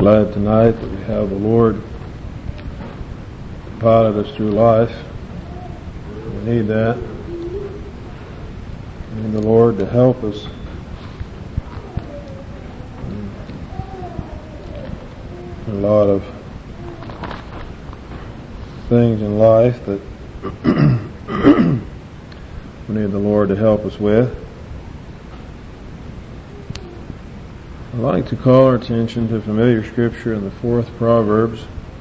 glad tonight that we have the Lord pilot us through life. We need that. We need the Lord to help us. A lot of things in life that we need the Lord to help us with. I'd like to call our attention to familiar scripture in the 4th Proverbs,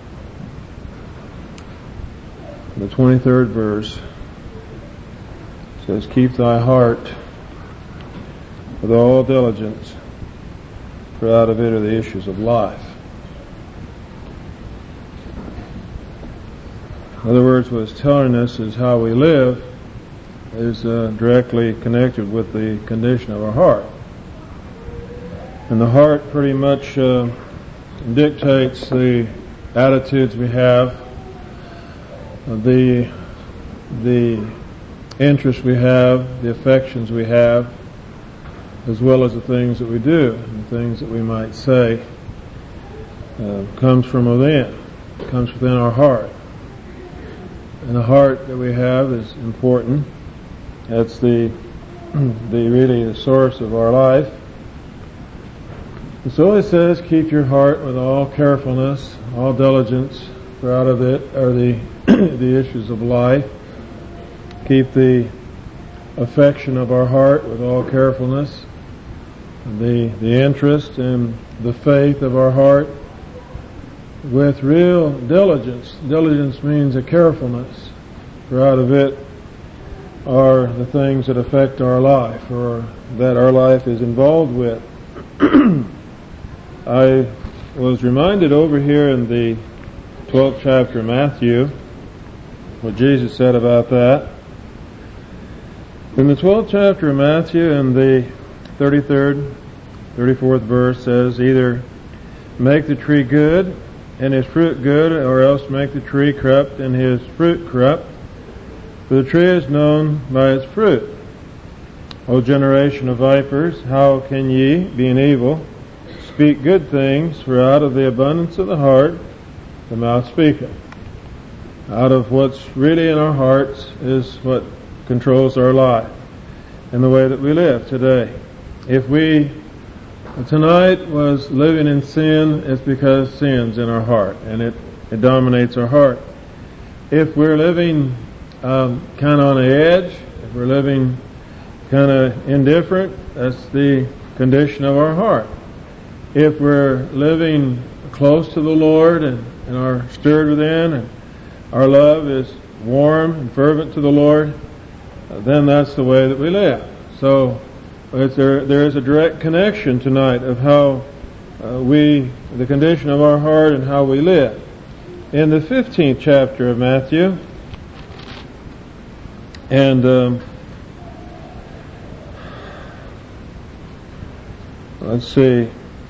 the 23rd verse. It says, "Keep thy heart with all diligence, for out of it are the issues of life." In other words, what it's telling us is how we live is directly connected with the condition of our heart. And the heart pretty much dictates the attitudes we have, the interests we have, the affections we have, as well as the things that we do, and the things that we might say comes from within, comes within our heart. And the heart that we have is important. That's really the source of our life. And so it says, keep your heart with all carefulness, all diligence, for out of it are the issues of life. Keep the affection of our heart with all carefulness, the interest and the faith of our heart with real diligence. Diligence means a carefulness, for out of it are the things that affect our life, or that our life is involved with. I was reminded over here in the 12th chapter of Matthew, what Jesus said about that. In the 12th chapter of Matthew, in the 33rd, 34th verse says, either make the tree good and his fruit good, or else make the tree corrupt and his fruit corrupt. For the tree is known by its fruit. O generation of vipers, how can ye, being evil, speak good things? For out of the abundance of the heart the mouth speaketh. Out of what's really in our hearts is what controls our life and the way that we live today. If we tonight was living in sin, it's because sin's in our heart and it dominates our heart. If we're living kind of on the edge, if we're living kind of indifferent, that's the condition of our heart. If we're living close to the Lord and are stirred within and our love is warm and fervent to the Lord, then that's the way that we live. So there is a direct connection tonight of how the condition of our heart and how we live. In the 15th chapter of Matthew, and let's see,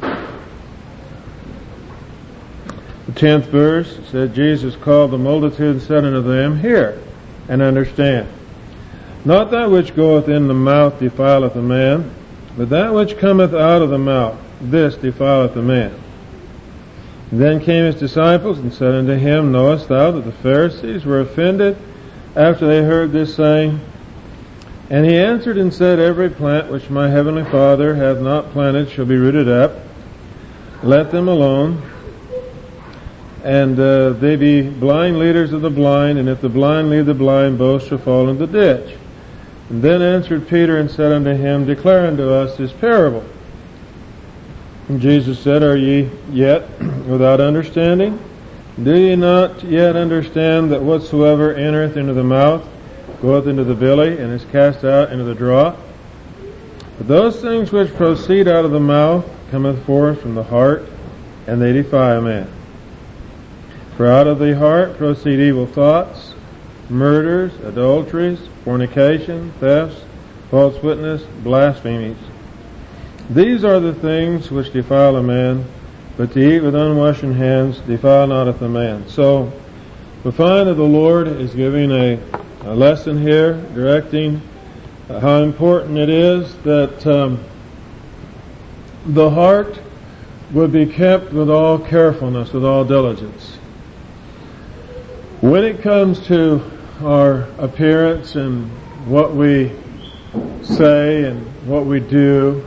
the 10th verse said, Jesus called the multitude and said unto them, Hear and understand. Not that which goeth in the mouth defileth a man, but that which cometh out of the mouth, this defileth a man. And then came his disciples and said unto him, Knowest thou that the Pharisees were offended after they heard this saying? And he answered and said, Every plant which my heavenly Father hath not planted shall be rooted up. Let them alone. And they be blind leaders of the blind, and if the blind lead the blind, both shall fall into the ditch. And then answered Peter and said unto him, Declare unto us this parable. And Jesus said, Are ye yet without understanding? Do ye not yet understand that whatsoever entereth into the mouth goeth into the belly, and is cast out into the draught? But those things which proceed out of the mouth cometh forth from the heart, and they defile a man. For out of the heart proceed evil thoughts, murders, adulteries, fornication, thefts, false witness, blasphemies. These are the things which defile a man, but to eat with unwashen hands defileth a man. So we find that the Lord is giving a lesson here, directing how important it is that the heart would be kept with all carefulness, with all diligence. When it comes to our appearance and what we say and what we do,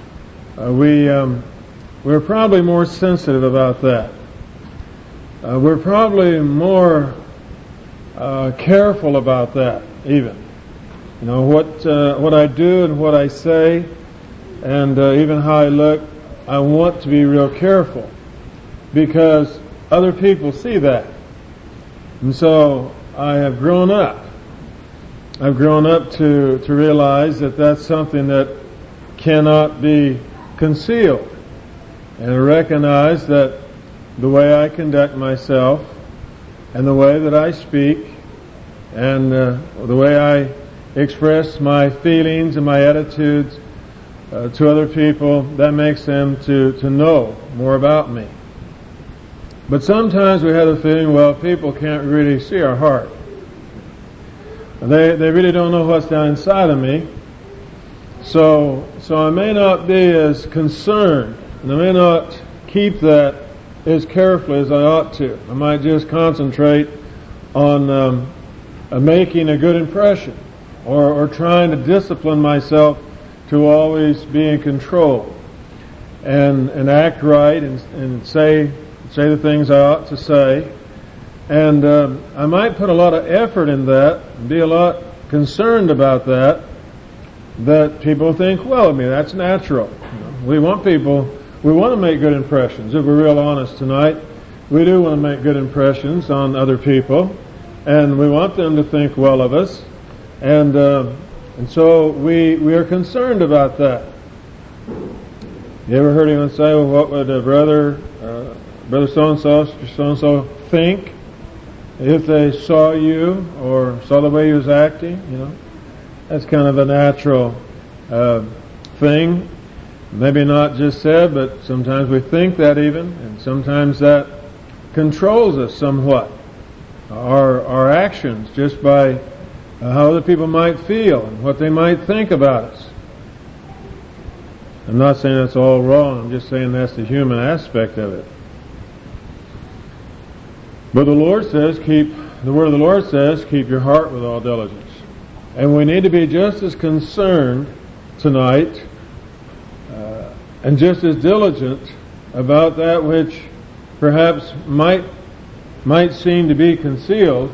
we're probably more sensitive about that. We're probably more careful about that, even. You know, what I do and what I say, and even how I look, I want to be real careful because other people see that. And so I have grown up. I've grown up to realize that that's something that cannot be concealed. And I recognize that the way I conduct myself and the way that I speak and the way I express my feelings and my attitudes to other people, that makes them to know more about me. But sometimes we have the feeling, well, people can't really see our heart. They really don't know what's down inside of me. So I may not be as concerned, and I may not keep that as carefully as I ought to. I might just concentrate on making a good impression, or trying to discipline myself to always be in control and act right and say the things I ought to say. And I might put a lot of effort in that and be a lot concerned about that people think, well, I mean, that's natural. You know, we want to make good impressions. If we're real honest tonight, we do want to make good impressions on other people, and we want them to think well of us, and so we are concerned about that. You ever heard anyone say, well, what would a brother so-and-so think if they saw you or saw the way you was acting? You know, that's kind of a natural thing. Maybe not just said, but sometimes we think that even, and sometimes that controls us somewhat. Our actions, just by how other people might feel and what they might think about us. I'm not saying that's all wrong. I'm just saying that's the human aspect of it. But the Word of the Lord says, keep your heart with all diligence. And we need to be just as concerned tonight and just as diligent about that which perhaps might seem to be concealed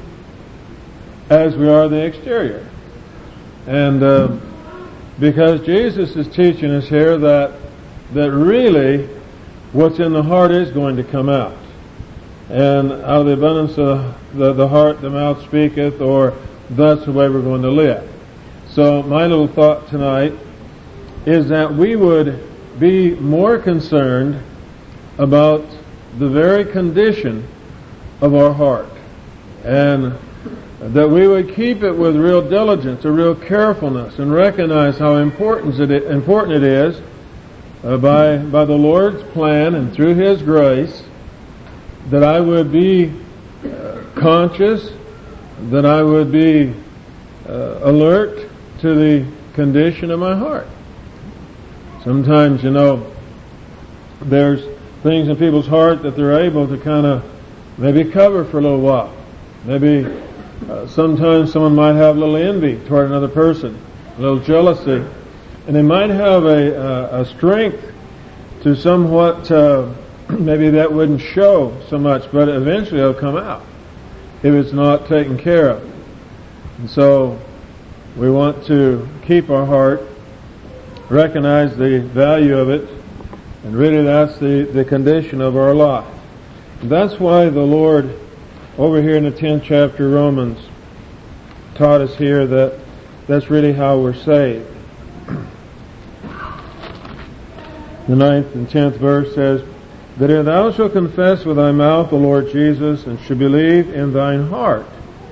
as we are the exterior. And because Jesus is teaching us here that really what's in the heart is going to come out. And out of the abundance of the heart the mouth speaketh, or that's the way we're going to live. So my little thought tonight is that we would be more concerned about the very condition of our heart, and that we would keep it with real diligence, a real carefulness, and recognize how important it is by the Lord's plan and through His grace, that I would be conscious, that I would be alert to the condition of my heart. Sometimes, there's things in people's heart that they're able to kind of maybe cover for a little while. Maybe sometimes someone might have a little envy toward another person, a little jealousy, and they might have a strength to somewhat, maybe that wouldn't show so much, but eventually it'll come out if it's not taken care of. And so we want to keep our heart, recognize the value of it, and really that's the condition of our life. And that's why the Lord, over here in the 10th chapter of Romans, taught us here that that's really how we're saved. The 9th and 10th verse says, that if thou shalt confess with thy mouth the Lord Jesus, and shalt believe in thine heart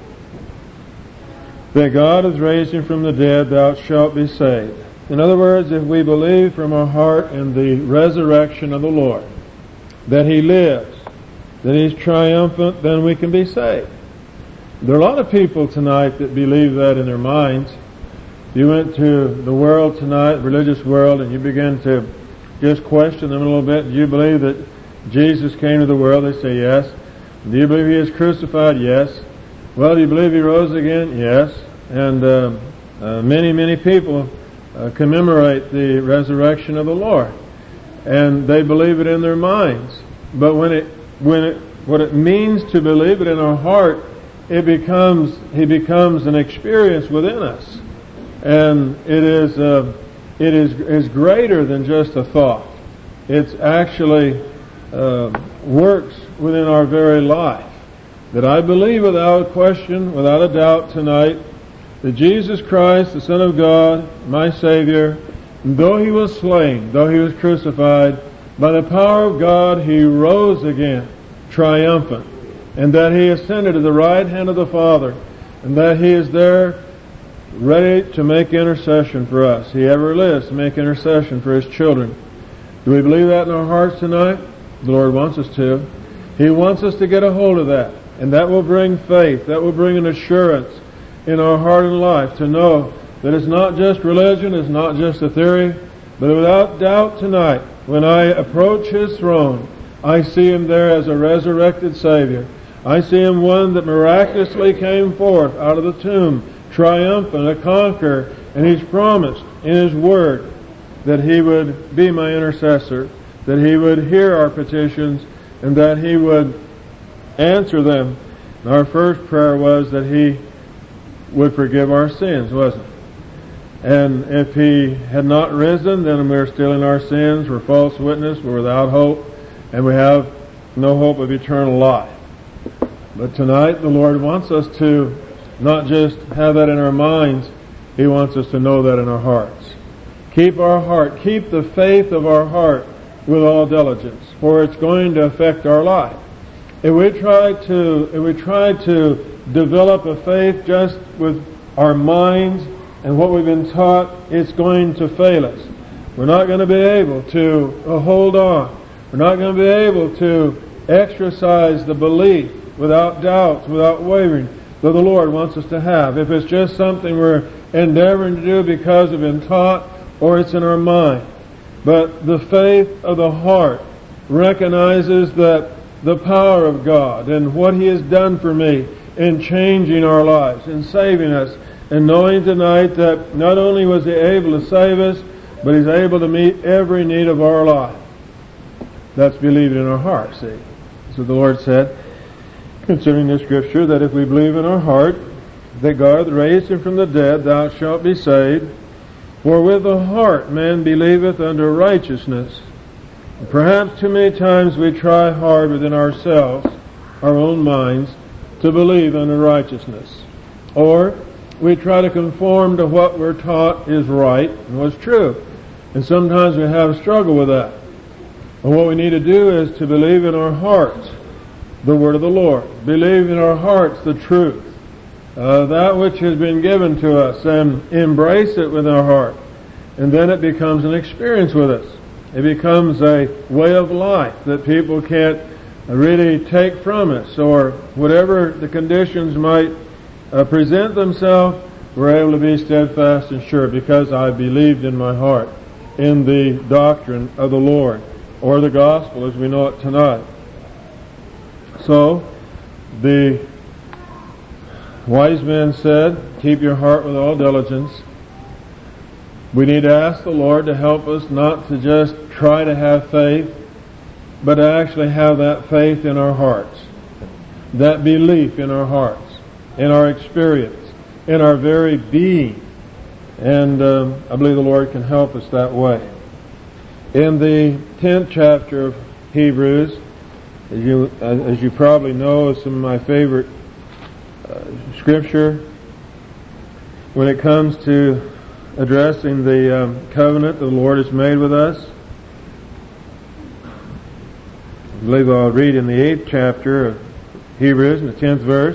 that God has raised Him from the dead, thou shalt be saved. In other words, if we believe from our heart in the resurrection of the Lord, that He lives, that He's triumphant, then we can be saved. There are a lot of people tonight that believe that in their minds. You went to the world tonight, religious world, and you began to just question them a little bit. Do you believe that Jesus came to the world? They say yes. Do you believe He is crucified? Yes. Well, do you believe He rose again? Yes. And many people commemorate the resurrection of the Lord, and they believe it in their minds. But what it means to believe it in our heart, He becomes an experience within us, and it is greater than just a thought. It's actually works within our very life. That I believe without question, without a doubt tonight, that Jesus Christ, the Son of God, my Savior, though He was slain, though He was crucified, by the power of God He rose again, triumphant, and that He ascended to the right hand of the Father, and that He is there ready to make intercession for us. He ever lives to make intercession for His children. Do we believe that in our hearts tonight? The Lord wants us to. He wants us to get a hold of that. And that will bring faith. That will bring an assurance in our heart and life to know that it's not just religion, it's not just a theory, but without doubt tonight, when I approach His throne, I see Him there as a resurrected Savior. I see Him one that miraculously came forth out of the tomb, triumphant, a conqueror, and He's promised in His Word that He would be my intercessor, that He would hear our petitions, and that He would answer them. And our first prayer was that He would forgive our sins, wasn't it? And if He had not risen, then we're still in our sins, we're false witness, we're without hope, and we have no hope of eternal life. But tonight the Lord wants us to not just have that in our minds, He wants us to know that in our hearts. Keep our heart, keep the faith of our heart with all diligence, for it's going to affect our life. If we try to develop a faith just with our minds and what we've been taught, it's going to fail us. We're not going to be able to hold on. We're not going to be able to exercise the belief without doubts, without wavering, that the Lord wants us to have. If it's just something we're endeavoring to do because we've been taught, or it's in our mind. But the faith of the heart recognizes that the power of God and what He has done for me in changing our lives, in saving us, and knowing tonight that not only was He able to save us, but He's able to meet every need of our life. That's believing in our heart, see. So the Lord said, concerning the Scripture, that if we believe in our heart that God hath raised Him from the dead, thou shalt be saved. For with the heart man believeth unto righteousness. Perhaps too many times we try hard within ourselves, our own minds, to believe unto righteousness. Or we try to conform to what we're taught is right and what's true. And sometimes we have a struggle with that. And what we need to do is to believe in our hearts the word of the Lord. Believe in our hearts the truth. That which has been given to us, and embrace it with our heart. And then it becomes an experience with us. It becomes a way of life that people can't really take from us, or whatever the conditions might present themselves, we're able to be steadfast and sure because I believed in my heart in the doctrine of the Lord, or the gospel as we know it tonight. So, the wise men said, keep your heart with all diligence. We need to ask the Lord to help us not to just try to have faith, but to actually have that faith in our hearts, that belief in our hearts, in our experience, in our very being. And I believe the Lord can help us that way. In the 10th chapter of Hebrews, as you probably know, is some of my favorite Scripture when it comes to addressing the covenant the Lord has made with us. I believe I'll read in the 8th chapter of Hebrews, in the 10th verse.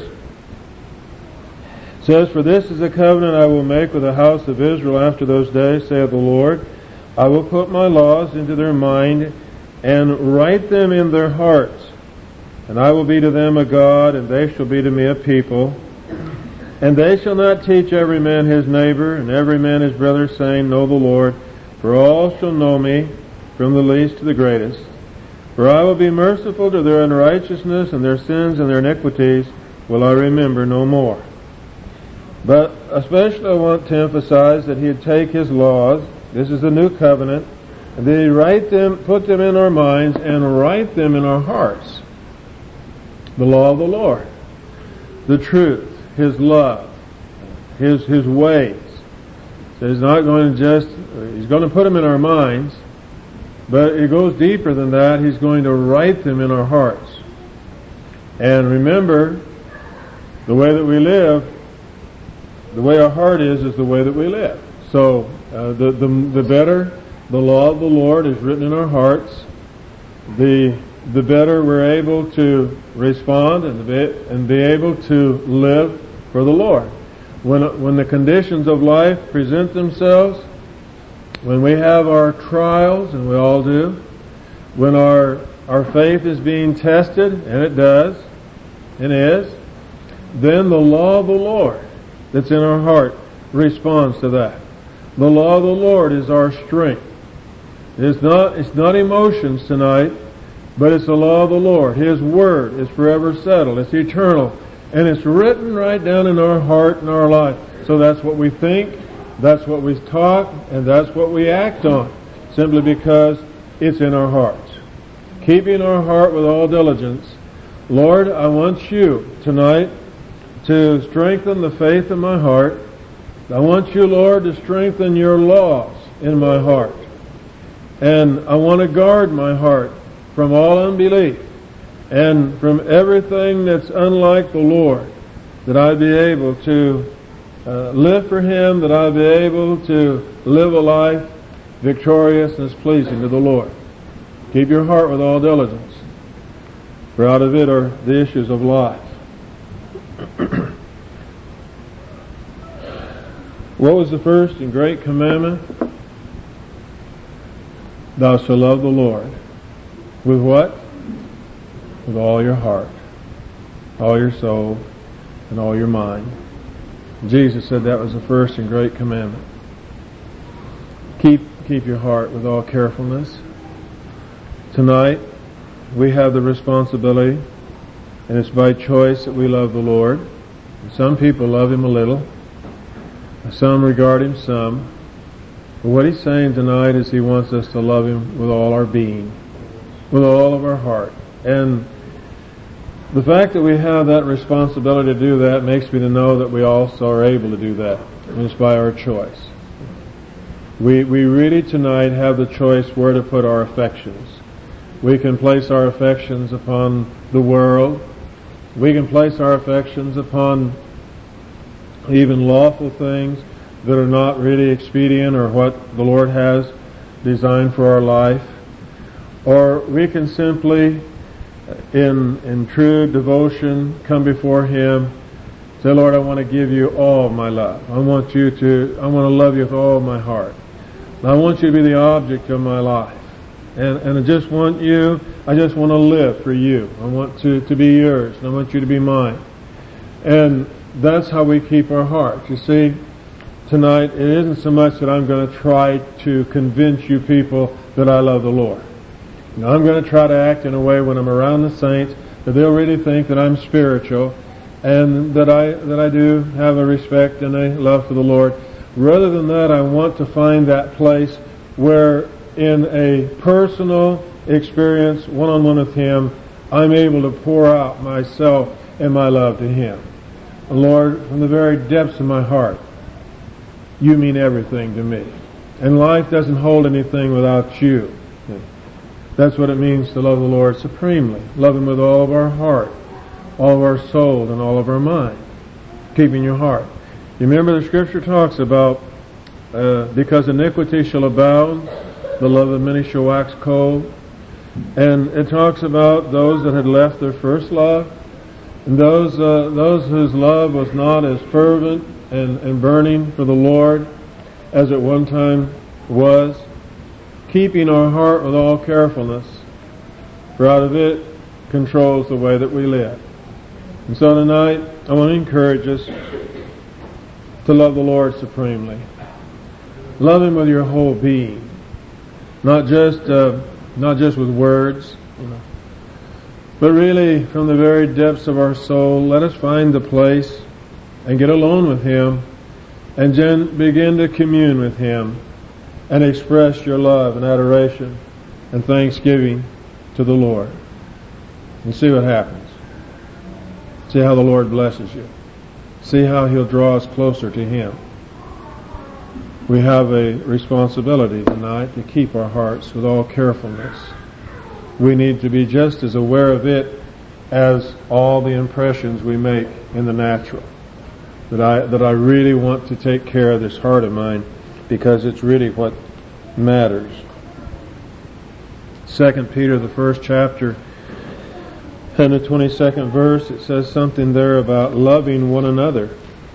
It says, for this is a covenant I will make with the house of Israel after those days, saith the Lord. I will put my laws into their mind and write them in their hearts. And I will be to them a God, and they shall be to me a people. And they shall not teach every man his neighbor, and every man his brother, saying, Know the Lord, for all shall know me, from the least to the greatest. For I will be merciful to their unrighteousness, and their sins and their iniquities will I remember no more. But especially I want to emphasize that He'd take His laws, this is the new covenant, and that He'd write them, put them in our minds, and write them in our hearts. The law of the Lord, the truth, His love, His ways. So He's not going to He's going to put them in our minds, but it goes deeper than that. He's going to write them in our hearts. And remember, the way that we live, the way our heart is the way that we live. So the better the law of the Lord is written in our hearts, the better we're able to respond and be able to live for the Lord. When the conditions of life present themselves, when we have our trials, and we all do, when our faith is being tested, and it does, and is, then the law of the Lord that's in our heart responds to that. The law of the Lord is our strength. It's not emotions tonight, but it's the law of the Lord. His Word is forever settled. It's eternal. And it's written right down in our heart and our life. So that's what we think, that's what we talk, and that's what we act on, simply because it's in our hearts. Keeping our heart with all diligence. Lord, I want You tonight to strengthen the faith in my heart. I want You, Lord, to strengthen Your laws in my heart. And I want to guard my heart from all unbelief and from everything that's unlike the Lord, that I be able to live for Him, that I be able to live a life victorious and pleasing to the Lord. Keep your heart with all diligence, for out of it are the issues of life. What was the first and great commandment? Thou shalt love the Lord. With what? With all your heart, all your soul, and all your mind. Jesus said that was the first and great commandment. Keep your heart with all carefulness. Tonight, we have the responsibility, and it's by choice that we love the Lord. Some people love Him a little. Some regard Him some. But what He's saying tonight is He wants us to love Him with all our being, with all of our heart. And the fact that we have that responsibility to do that makes me to know that we also are able to do that. And it's by our choice. We really tonight have the choice where to put our affections. We can place our affections upon the world. We can place our affections upon even lawful things that are not really expedient or what the Lord has designed for our life. Or we can simply, in true devotion, come before Him, say, Lord, I want to give You all my love. I want to love You with all my heart. I want You to be the object of my life. And I just want to live for You. I want to be Yours, and I want You to be mine. And that's how we keep our hearts. You see, tonight, it isn't so much that I'm going to try to convince you people that I love the Lord. Now, I'm going to try to act in a way when I'm around the saints that they'll really think that I'm spiritual and that I do have a respect and a love for the Lord. Rather than that, I want to find that place where in a personal experience, one-on-one with Him, I'm able to pour out myself and my love to Him. Lord, from the very depths of my heart, You mean everything to me. And life doesn't hold anything without You. That's what it means to love the Lord supremely. Love Him with all of our heart, all of our soul, and all of our mind. Keeping your heart. You remember the Scripture talks about, because iniquity shall abound, the love of many shall wax cold. And it talks about those that had left their first love, and those whose love was not as fervent and burning for the Lord as at one time was. Keeping our heart with all carefulness, for out of it controls the way that we live. And so tonight, I want to encourage us to love the Lord supremely. Love Him with your whole being. Not just with words, but really from the very depths of our soul. Let us find the place and get alone with Him, and then begin to commune with Him and express your love and adoration and thanksgiving to the Lord. And see what happens. See how the Lord blesses you. See how He'll draw us closer to Him. We have a responsibility tonight to keep our hearts with all carefulness. We need to be just as aware of it as all the impressions we make in the natural. That I really want to take care of this heart of mine, because it's really what matters. 2 Peter, the first chapter, and the 22nd verse, it says something there about loving one another.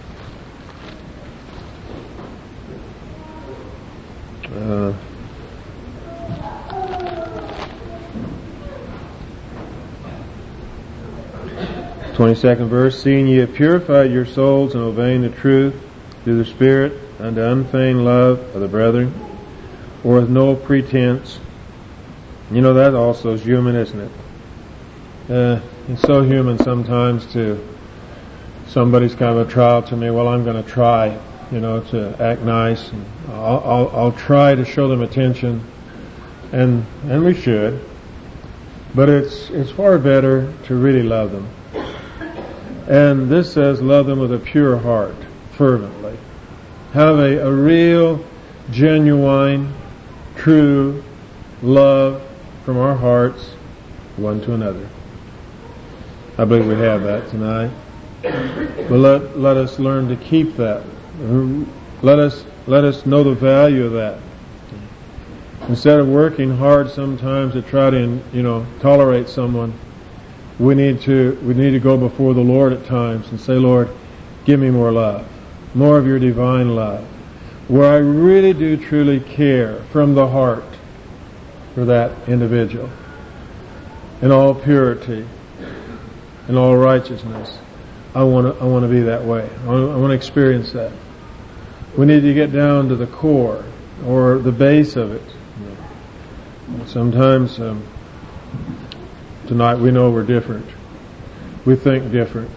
22nd verse, seeing ye have purified your souls in obeying the truth through the Spirit unto unfeigned love of the brethren, or with no pretense. That also is human, isn't it? It's so human sometimes to somebody's kind of a trial to me. Well, I'm going to try, to act nice. And I'll try to show them attention, and we should. But it's far better to really love them. And this says, love them with a pure heart, fervently. Have a real, genuine, true love from our hearts one to another. I believe we have that tonight. But let us learn to keep that. Let us know the value of that. Instead of working hard sometimes to try to, tolerate someone, we need to go before the Lord at times and say, Lord, give me more love, more of your divine love, where I really do truly care from the heart for that individual, in all purity, in all righteousness. I want to be that way. I want to experience that. We need to get down to the core or the base of it. Sometimes tonight we know we're different. We think different.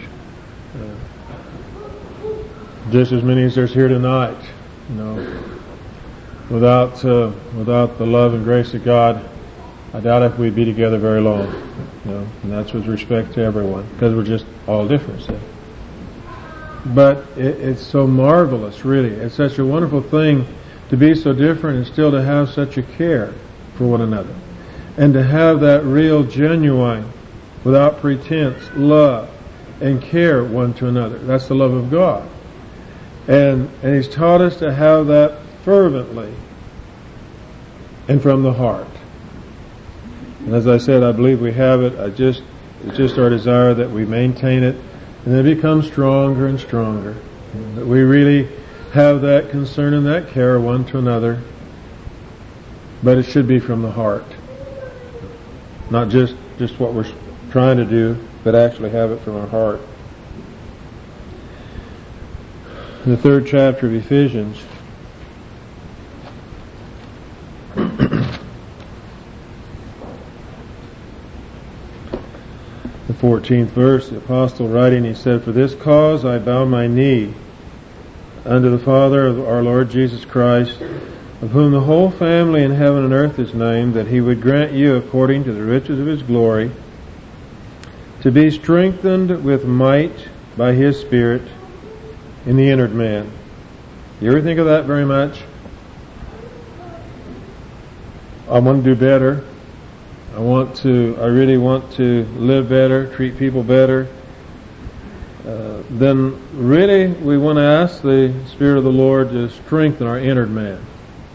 Just as many as there's here tonight, without the love and grace of God, I doubt if we'd be together very long. And that's with respect to everyone, because we're just all different. So. But it's so marvelous, really. It's such a wonderful thing to be so different and still to have such a care for one another. And to have that real, genuine, without pretense, love and care one to another. That's the love of God. And He's taught us to have that fervently and from the heart. And as I said, I believe we have it. It's just our desire that we maintain it and then become stronger and stronger. That we really have that concern and that care one to another. But it should be from the heart. Not just what we're trying to do, but actually have it from our heart. In the 3rd chapter of Ephesians, the 14th verse, the apostle writing, he said, For this cause I bow my knee unto the Father of our Lord Jesus Christ, of whom the whole family in heaven and earth is named, that He would grant you, according to the riches of His glory, to be strengthened with might by His Spirit in the inward man. You ever think of that very much? I want to do better. I really want to live better, treat people better. Then really we want to ask the Spirit of the Lord to strengthen our inward man,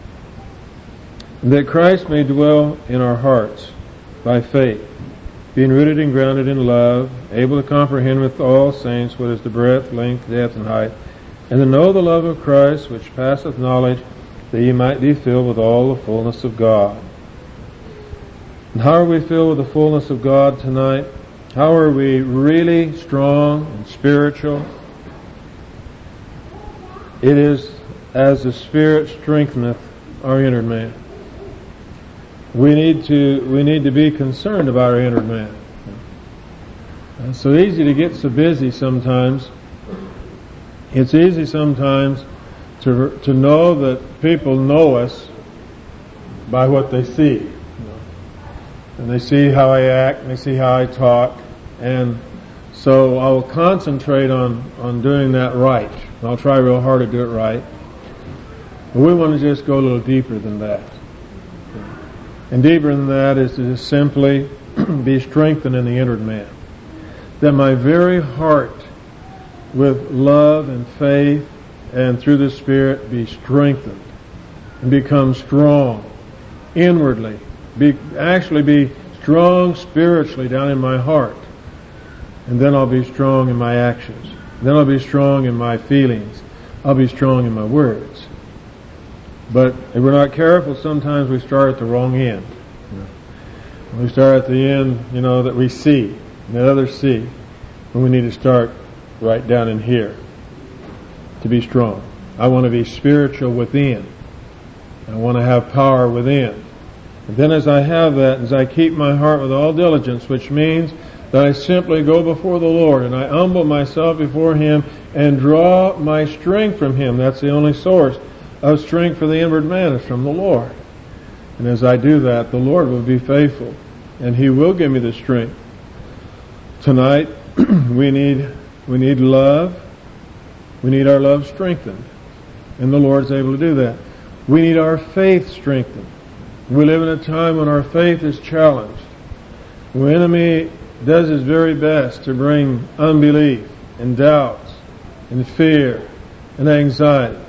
that Christ may dwell in our hearts by faith, being rooted and grounded in love, able to comprehend with all saints what is the breadth, length, depth, and height, and to know the love of Christ, which passeth knowledge, that ye might be filled with all the fullness of God. And how are we filled with the fullness of God tonight? How are we really strong and spiritual? It is as the Spirit strengtheneth our inner man. we need to be concerned about our inner man. It's so easy to get so busy sometimes. It's easy sometimes to know that people know us by what they see. And they see how I act, and they see how I talk, and so I'll concentrate on doing that right. I'll try real hard to do it right. But we want to just go a little deeper than that. And deeper than that is to just simply be strengthened in the inner man. That my very heart, with love and faith and through the Spirit, be strengthened and become strong inwardly. Actually be strong spiritually down in my heart. And then I'll be strong in my actions. Then I'll be strong in my feelings. I'll be strong in my words. But if we're not careful, sometimes we start at the wrong end. We start at the end, that we see, and that others see. And we need to start right down in here to be strong. I want to be spiritual within. I want to have power within. And then as I have that, as I keep my heart with all diligence, which means that I simply go before the Lord and I humble myself before Him and draw my strength from Him. That's the only source of strength for the inward man, is from the Lord. And as I do that, the Lord will be faithful and He will give me the strength. Tonight, we need love. We need our love strengthened. And the Lord's able to do that. We need our faith strengthened. We live in a time when our faith is challenged. The enemy does his very best to bring unbelief and doubts and fear and anxiety.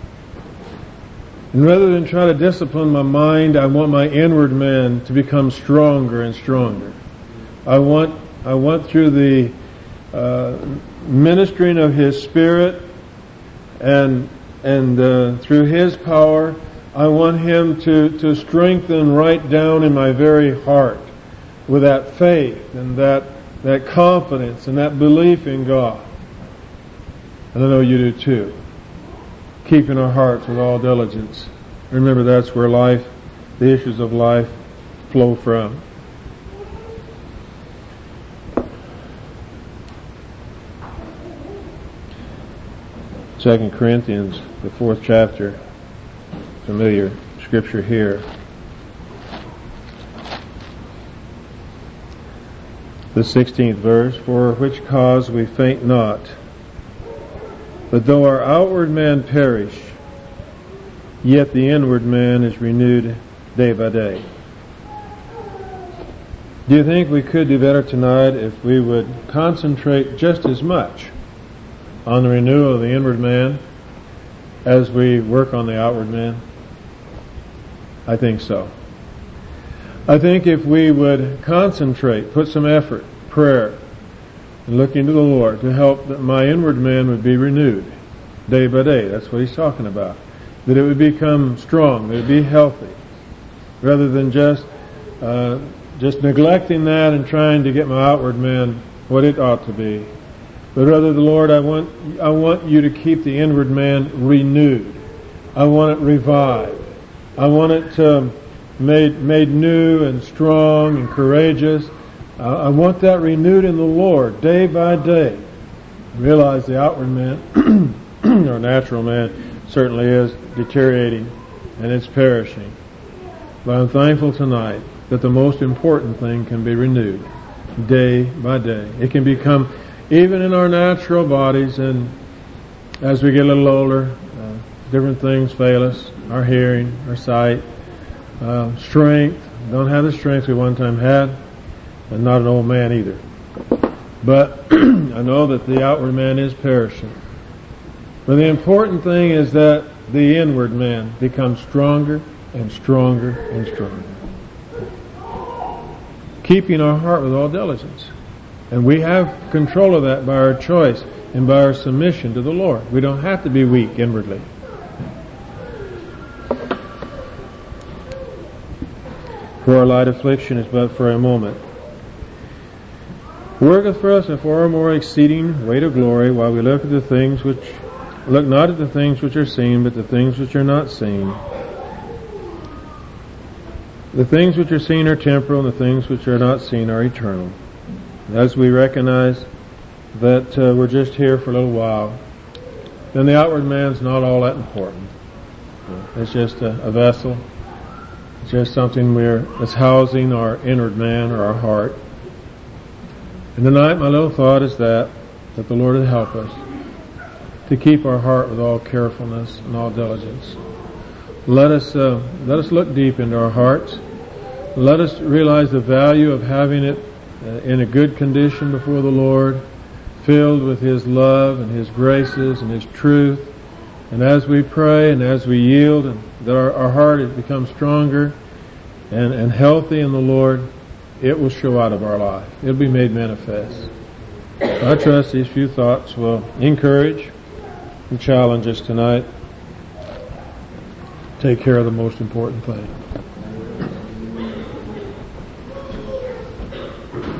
And rather than try to discipline my mind, I want my inward man to become stronger and stronger. I want through the ministering of His Spirit and through His power, I want Him to strengthen right down in my very heart with that faith and that confidence and that belief in God. And I know you do too. Keeping our hearts with all diligence. Remember, that's where life, the issues of life, flow from. Second Corinthians, the 4th chapter, familiar scripture here. The 16th verse, for which cause we faint not. But though our outward man perish, yet the inward man is renewed day by day. Do you think we could do better tonight if we would concentrate just as much on the renewal of the inward man as we work on the outward man? I think so. I think if we would concentrate, put some effort, prayer, and look into the Lord to help that my inward man would be renewed day by day. That's what He's talking about. That it would become strong, that it would be healthy, rather than just neglecting that and trying to get my outward man what it ought to be. But rather, the Lord, I want you to keep the inward man renewed. I want it revived. I want it made new and strong and courageous. I want that renewed in the Lord day by day. Realize the outward man, or natural man, certainly is deteriorating and it's perishing. But I'm thankful tonight that the most important thing can be renewed day by day. It can become, even in our natural bodies, and as we get a little older, different things fail us, our hearing, our sight, strength. Don't have the strength we one time had, and not an old man either. But I know that the outward man is perishing. But the important thing is that the inward man becomes stronger and stronger and stronger. Keeping our heart with all diligence. And we have control of that by our choice and by our submission to the Lord. We don't have to be weak inwardly. For our light affliction is but for a moment. Worketh for us a far more exceeding weight of glory, while we look not at the things which are seen, but the things which are not seen. The things which are seen are temporal, and the things which are not seen are eternal. As we recognize that we're just here for a little while, then the outward man's not all that important. It's just a vessel. It's just something that's housing our inward man or our heart. And tonight my little thought is that the Lord would help us to keep our heart with all carefulness and all diligence. Let us look deep into our hearts. Let us realize the value of having it in a good condition before the Lord, filled with His love and His graces and His truth. And as we pray and as we yield, and that our heart has become stronger and healthy in the Lord, it will show out of our life. It'll be made manifest. I trust these few thoughts will encourage and challenge us tonight. Take care of the most important thing.